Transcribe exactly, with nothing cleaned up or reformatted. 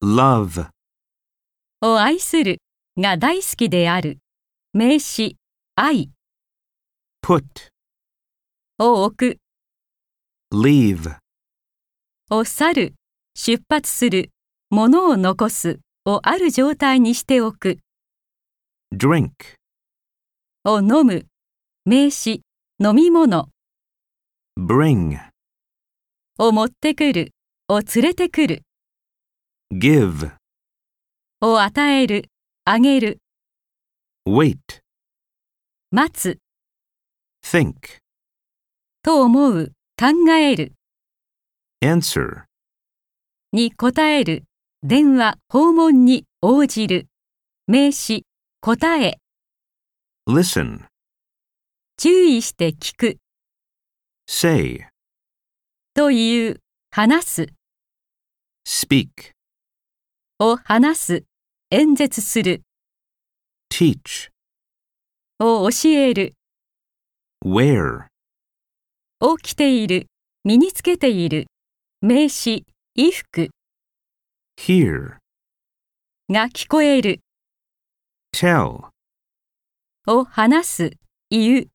love, を愛するが大好きである。名詞、愛 put, を置く、 leave, を去る、出発する、物を残すをある状態にしておく。 drink, を飲む、名詞、飲み物。 bring, を持ってくる、を連れてくる。 give, を与える、あげる。 wait, 待つ、 think, と思う、考える。 answer, に答える、電話、訪問に応じる。名詞、答え。 listen, 注意して聞く。 say, という、話す。 speak, を話す、演説する。 teach, を教える。 wear, を着ている、身につけている。名詞、衣服。 hear, が聞こえる。 tell, を話す、言う。